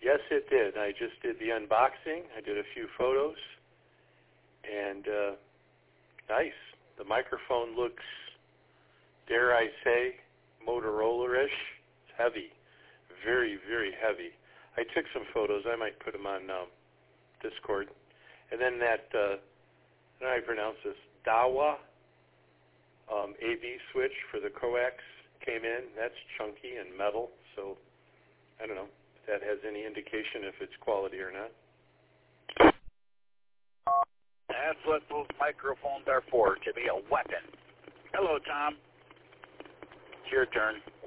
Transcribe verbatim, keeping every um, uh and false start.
Yes, it did. I just did the unboxing. I did a few photos, and uh, nice. The microphone looks, dare I say, Motorola-ish. It's heavy, very, very heavy. I took some photos. I might put them on um, Discord. And then that, uh, I don't know how you pronounce this, Dahua um, A V switch for the coax came in. That's chunky and metal, so I don't know if that has any indication if it's quality or not. That's what those microphones are for, to be a weapon. Hello, Tom. It's your turn.